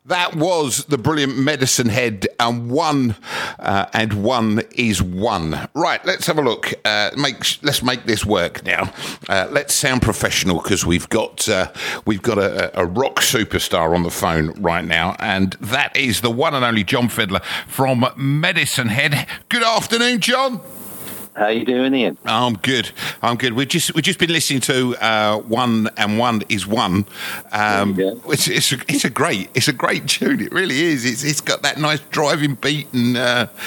That was the brilliant Medicine Head, and one is one. Right, let's have a look. Let's make this work now. Let's sound professional because we've got a rock superstar on the phone right now, and that is the one and only John Fiddler from Medicine Head. Good afternoon, John. How you doing, Ian? I'm good. We've just been listening to One and One is One. It's a great tune. It really is. It's got that nice driving beat and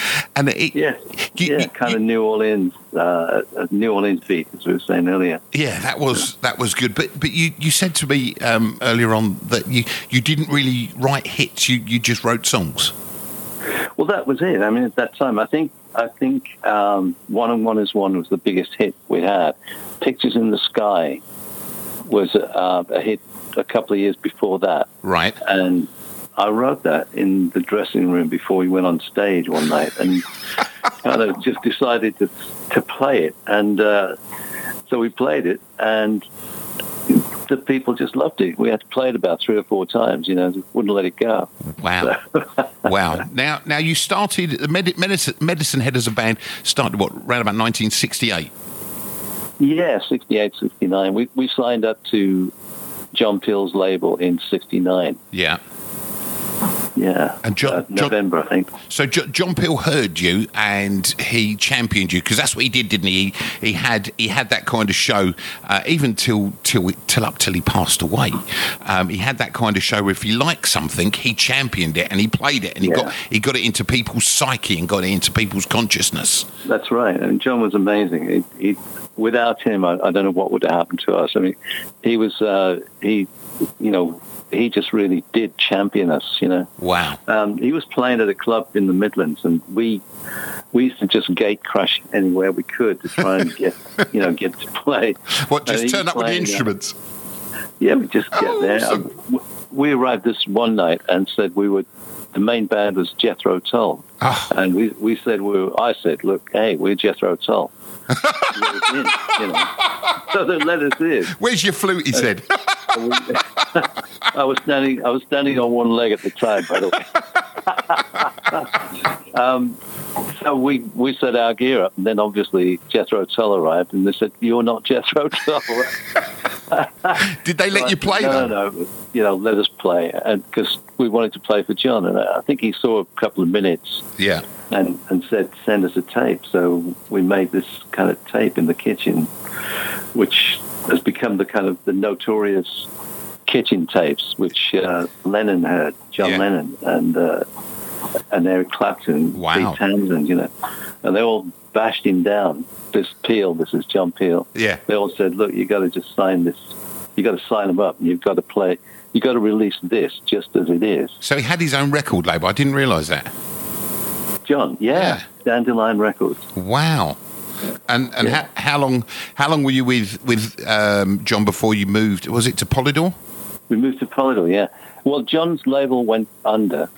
kind of New Orleans beat, as we were saying earlier. Yeah, that was good. But you said to me earlier on that you didn't really write hits. You just wrote songs. Well, that was it. I mean, at that time, I think One and One is One was the biggest hit we had. Pictures in the Sky was a hit a couple of years before that. Right. And I wrote that in the dressing room before we went on stage one night, and kind of just decided to play it. And so we played it, and the people just loved it. We had to play it about 3 or 4 times, wouldn't let it go. Wow. Wow. Now you started, Medicine Head as a band started, around about 1968? Yeah, 68, 69. We signed up to John Peel's label in 69. Yeah. Yeah, and November, I think. So John Peel heard you and he championed you, because that's what he did, didn't he? He had that kind of show even till he passed away. He had that kind of show where if he liked something, he championed it and he played it, and he got it into people's psyche and got it into people's consciousness. That's right, and John was amazing. Without him, I don't know what would have happened to us. I mean, he was he just really did champion us, Wow. He was playing at a club in the Midlands, and we used to just gate crash anywhere we could to try and get to play. What, just turn up with the instruments? Yeah, we just get there. Awesome. We arrived this one night and said the main band was Jethro Tull. Oh. And I said, look, hey, we're Jethro Tull. So they let us in. Where's your flute, he said. I was standing on one leg at the time, by the way. So we set our gear up, and then obviously Jethro Tull arrived, and they said, "You're not Jethro Tull." Did they let you play? No. Let us play, and because we wanted to play for John, and I think he saw a couple of minutes. Yeah. And said, send us a tape. So we made this kind of tape in the kitchen, which has become the kind of the notorious kitchen tapes, which Lennon heard, John Lennon, and Eric Clapton, wow. Pete Townsend, and they all bashed him down. This is John Peel. Yeah. They all said, look, you got to just sign this. You got to sign him up, and you've got to play. You got to release this just as it is. So he had his own record label. I didn't realise that. John, yeah. Dandelion Records. Wow. And how long were you with John before you moved? Was it to Polydor? We moved to Polydor, yeah. Well, John's label went under.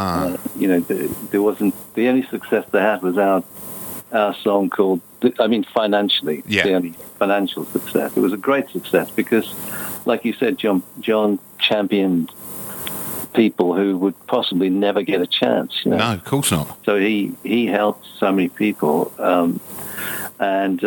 There wasn't, the only success they had was our song called, financially, the only financial success. It was a great success because, like you said, John championed people who would possibly never get a chance. No, of course not. So he helped so many people, and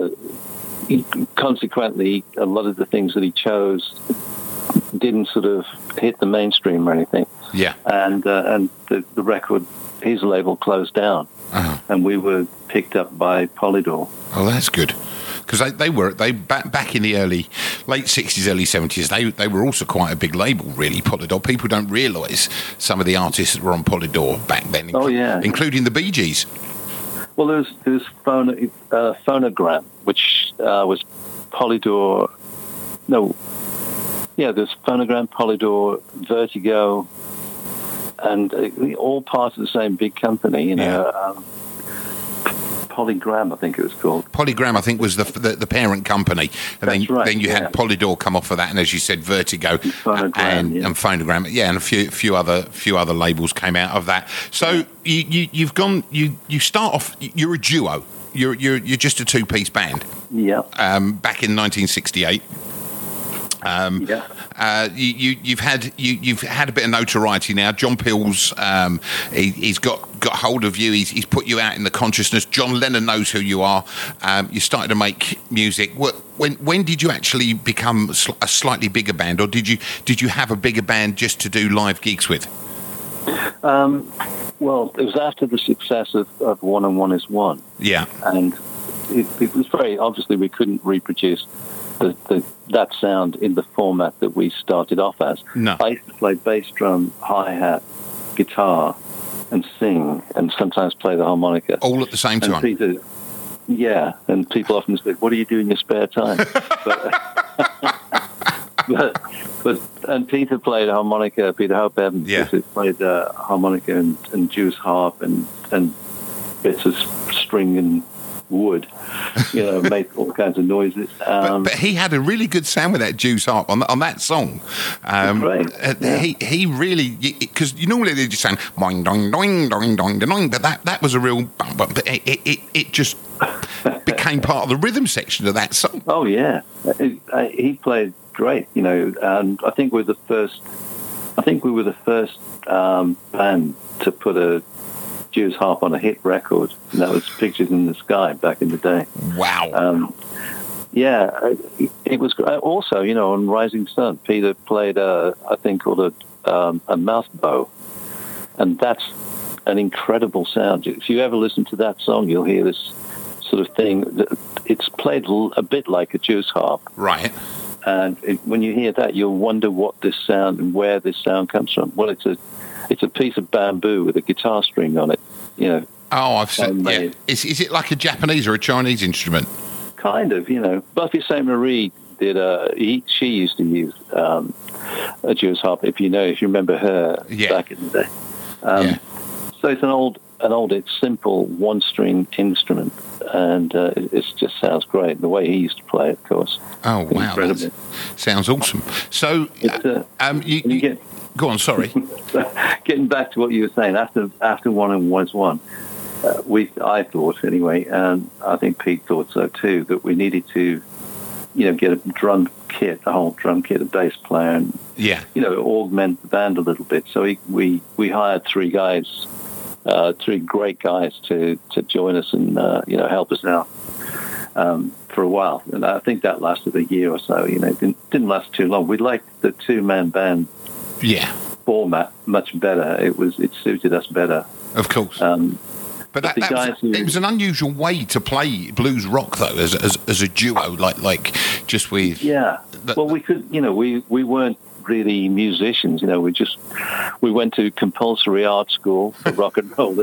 consequently, a lot of the things that he chose didn't sort of hit the mainstream or anything. Yeah. And the record, his label closed down, and we were picked up by Polydor. Oh, that's good. Because they were back in the late 60s, early 70s. They were also quite a big label, really. Polydor. People don't realise some of the artists that were on Polydor back then. Including the Bee Gees. Well, there's Phonogram, which was Polydor. No, yeah, there's Phonogram, Polydor, Vertigo, and all part of the same big company. Polygram, I think it was called. Polygram, I think, was the parent company, and then you had Polydor come off of that, and as you said, Vertigo and Phonogram, and a few other labels came out of that. So you start off. You're a duo. You're just a 2-piece band. Yeah. Back in 1968. You've had a bit of notoriety now. John Peel's he's got hold of you. He's put you out in the consciousness. John Lennon knows who you are. You started to make music. When did you actually become a slightly bigger band, or did you have a bigger band just to do live gigs with? Well, it was after the success of One and One is One. Yeah. And it was very, obviously we couldn't reproduce that sound in the format that we started off as. No. I used to play bass drum, hi-hat, guitar, and sing, and sometimes play the harmonica. All at the same time? And people often say, what do you do in your spare time? And Peter played harmonica. Peter Hope Evans played harmonica and Jew's harp and bits of string and wood. Made all kinds of noises. But he had a really good sound with that Jew's harp on that song. He really, because normally they just sound boing doing doing doing doing doing, but that was a real. But it just became part of the rhythm section of that song. Oh yeah, he played great, and I think we were the first band to put a Jew's harp on a hit record, and that was Pictures in the Sky back in the day. Wow. It was also, on Rising Sun, Peter played a thing called a mouth bow, and that's an incredible sound. If you ever listen to that song, you'll hear this sort of thing. It's played a bit like a Jew's harp. Right. And when you hear that, you'll wonder what this sound and where this sound comes from. Well, it's a piece of bamboo with a guitar string on it, Oh, I've seen. Yeah. Is it like a Japanese or a Chinese instrument? Kind of, Buffy Sainte-Marie did. She used to use a Jew's harp. If you remember her back in the day. So it's it's simple one-string instrument, and it just sounds great. The way he used to play it, of course. Oh wow, that sounds awesome. So go on. Sorry. Getting back to what you were saying, after One and Was One, I thought anyway, and I think Pete thought so too, that we needed to, get a drum kit, a whole drum kit, a bass player, and augment the band a little bit. So we hired three great guys to join us and help us out for a while. And I think that lasted a year or so. It didn't last too long. We liked the two-man band format much better. It suited us better. Of course. But it was an unusual way to play blues rock, though, as a duo, like just with... Yeah. Well, we could, we weren't really musicians, we went to compulsory art school for rock and roll.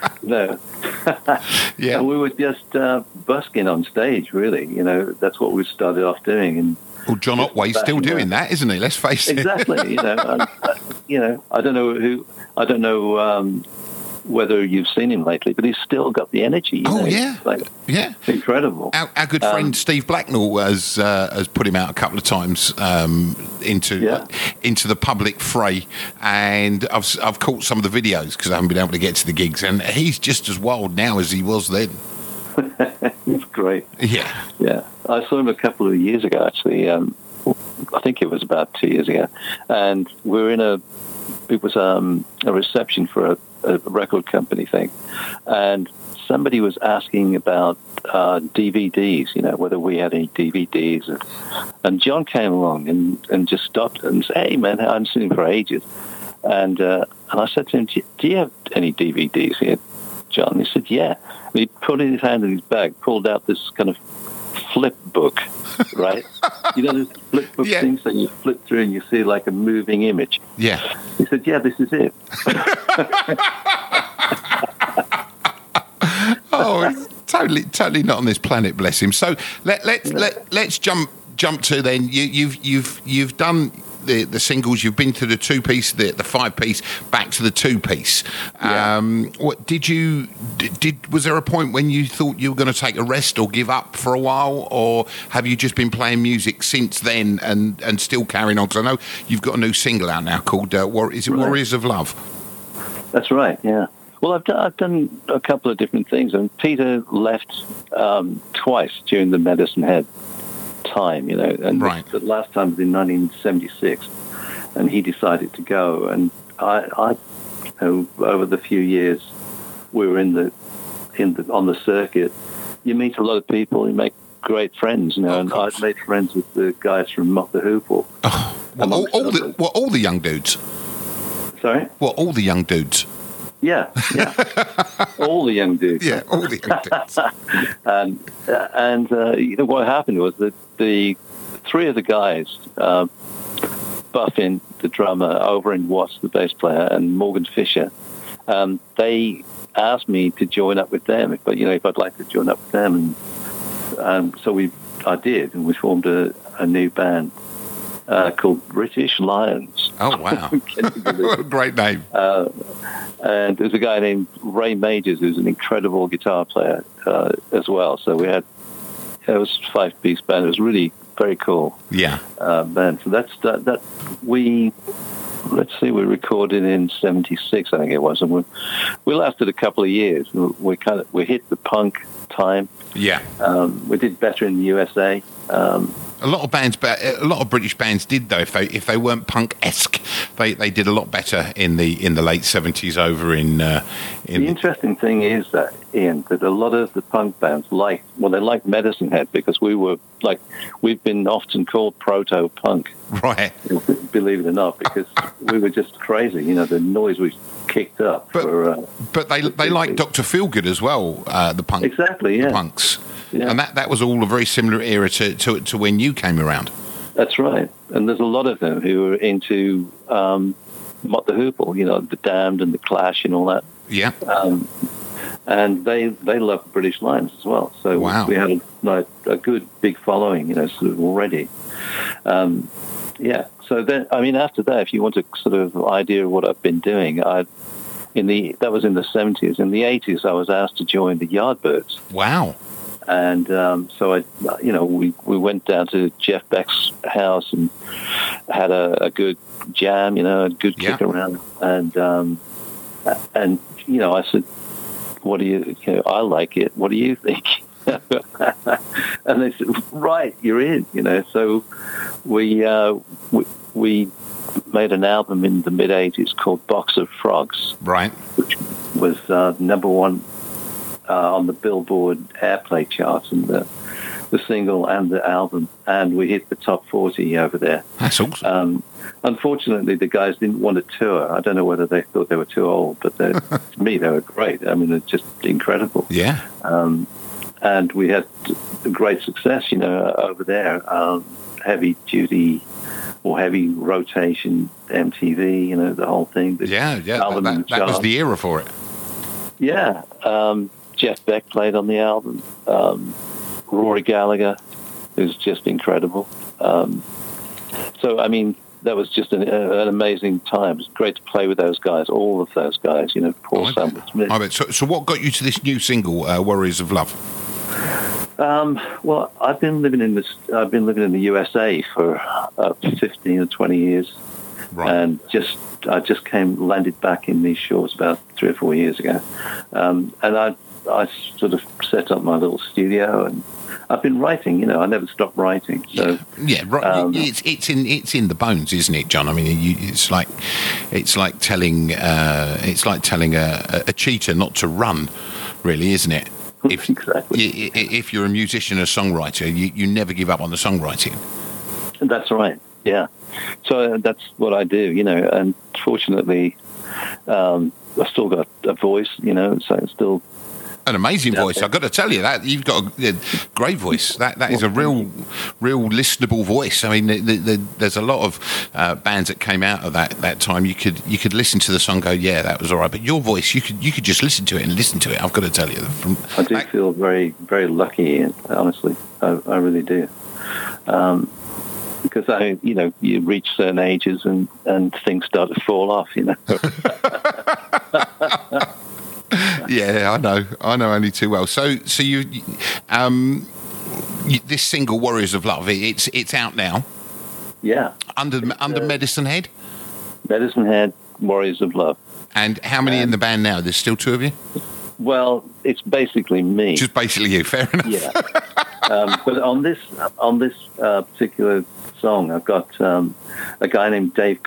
Yeah. And we were just busking on stage, really. That's what we started off doing. And well, John Otway's still doing that, isn't he? Let's face it. Exactly. I don't know whether you've seen him lately, but he's still got the energy. It's incredible. Our good friend Steve Blacknell has put him out a couple of times into the public fray, and I've caught some of the videos because I haven't been able to get to the gigs, and he's just as wild now as he was then. It's great. Yeah. I saw him a couple of years ago, actually. I think it was about 2 years ago, and we were in a reception for a record company thing, and somebody was asking about DVDs, whether we had any DVDs, and John came along and just stopped and said, "Hey man, I haven't seen him for ages," and I said to him, "Do you have any DVDs here, John?" He said, "Yeah." And he put his hand in his bag, pulled out this kind of flip book, right? Those flip book things that you flip through and you see like a moving image. Yeah. He said, "Yeah, this is it." Oh, totally not on this planet, bless him. So let's jump to then. You've done the singles. You've been to the 2-piece, the 5-piece, back to the 2-piece. Was there a point when you thought you were going to take a rest or give up for a while, or have you just been playing music since then and still carrying on? Because I know you've got a new single out now called Warriors of Love? That's right. Yeah. Well, I've done a couple of different things, and Peter left twice during the Medicine Head time, and the last time was in 1976, and he decided to go, and I over the few years we were on the circuit, you meet a lot of people, you make great friends, and I've made friends with the guys from Mott the Hoople. All the young dudes? Sorry? All the young dudes? Yeah. All the young dudes. Yeah, all the young dudes. And what happened was that the three of the guys, Buffin, the drummer, Overend Watts, the bass player, and Morgan Fisher, they asked me to join up with them, if I'd like to join up with them. And so I did, and we formed a new band called British Lions. Oh, wow. What a great name. And there's a guy named Ray Majors who's an incredible guitar player as well. So it was a 5-piece band. It was really very cool. Yeah. Band. So that we recorded in 76, I think it was, and we lasted a couple of years. We hit the punk time. Yeah. We did better in the USA. A lot of British bands did, though. If they weren't punk-esque, they did a lot better in the late 70s over in. The interesting thing is that, Ian, that a lot of the punk bands they liked Medicine Head because we've been often called proto-punk. Right. Believe it or not, because we were just crazy. The noise we kicked up. But they liked Dr. Feelgood as well. The punk. Exactly. Yeah. The punks. Yeah. And that was all a very similar era to when you came around. That's right. And there's a lot of them who were into Mott the Hoople, the Damned and the Clash and all that. Yeah. And they loved British Lions as well. So we had a good big following, sort of already. Yeah. So then, after that, if you want a sort of idea of what I've been doing, that was in the 70s. In the 80s, I was asked to join the Yardbirds. Wow. And so we went down to Jeff Beck's house and had a good jam, a good kick around. And I said, "What do you? I like it. What do you think?" And they said, "Right, you're in." So we made an album in the mid '80s called Box of Frogs, right, which was number one. On the Billboard airplay charts, and the single and the album, and we hit the top 40 over there. That's awesome. Unfortunately, the guys didn't want to tour. I don't know whether they thought they were too old, but to me, they were great. They're just incredible. Yeah. And we had great success, over there. Heavy duty or heavy rotation MTV, the whole thing. That was the era for it. Yeah. Jeff Beck played on the album. Rory Gallagher, who's just incredible. So, that was just an amazing time. It was great to play with those guys, all of those guys, Paul Sample-Smith. I bet. So what got you to this new single, Warriors of Love? Well, I've been living in the USA for 15 or 20 years. Right. And I just landed back in these shores about 3 or 4 years ago. And I sort of set up my little studio, and I've been writing. I never stopped writing. So right. It's in the bones, isn't it, John? It's like telling a cheetah not to run, really, isn't it? Exactly. If you're a musician, a songwriter, you never give up on the songwriting. That's right. Yeah. So that's what I do. And fortunately, I've still got a voice. So it's still. An amazing voice. I've got to tell you that you've got a great voice. That is a real listenable voice. There's a lot of bands that came out of that time. You could listen to the song, and go, yeah, that was all right. But your voice, you could just listen to it. I've got to tell you. I do feel very, very lucky, honestly. I really do. Because you reach certain ages and things start to fall off. Yeah, I know only too well. So you, this single "Warriors of Love," it's out now. Yeah, under Medicine Head. Medicine Head, Warriors of Love. And how many in the band now? There's still 2 of you. Well, it's basically me. Just basically you. Fair enough. Yeah. But on this particular song, I've got a guy named Dave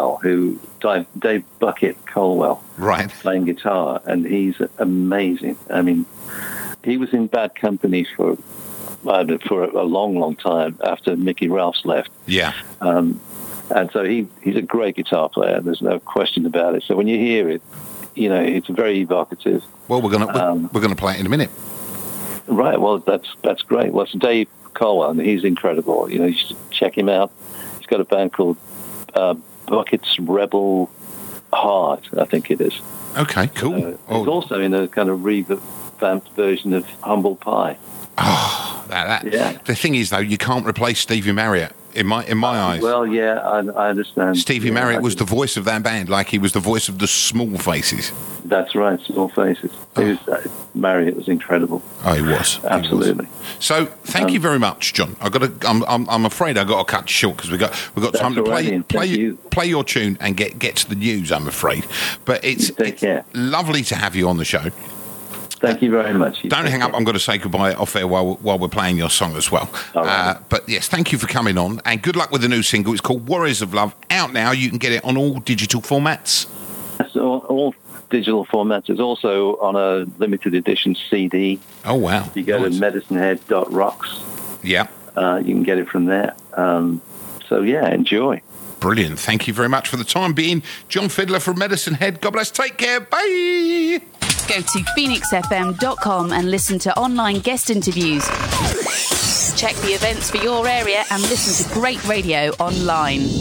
Bucket Colwell, right, playing guitar, and he's amazing. I mean, he was in Bad Company for a long, long time after Mickey Ralphs left. Yeah. And so he's a great guitar player. There's no question about it. So when you hear it, it's very evocative. Well, we're gonna play it in a minute. Right. Well, that's great. Well, it's Dave Colwell, and he's incredible. You should check him out. He's got a band called Bucket's Rebel Heart, I think it is. Okay, cool. It's also in a kind of revamped version of Humble Pie. Oh, yeah. The thing is, though, you can't replace Stevie Marriott in my eyes. Well, yeah, I understand. Stevie Marriott was the voice of that band, like he was the voice of the Small Faces. That's right, Small Faces. Marriott was incredible. Oh, he was. Absolutely. So, thank you very much, John. I'm afraid I got to cut you short because we got time to play your tune and get to the news. I'm afraid, but it's lovely to have you on the show. Thank you very much. Don't hang up. I'm going to say goodbye off air while we're playing your song as well. Right. But yes, thank you for coming on, and good luck with the new single. It's called Warriors of Love. Out now. You can get it on all digital formats. Yes, all digital formats. It's also on a limited edition CD. Oh, wow. You go to medicinehead.rocks. Yeah. You can get it from there. So, yeah, enjoy. Brilliant. Thank you very much for the time being. John Fiddler from Medicine Head. God bless. Take care. Bye. Go to phoenixfm.com and listen to online guest interviews. Check the events for your area and listen to great radio online.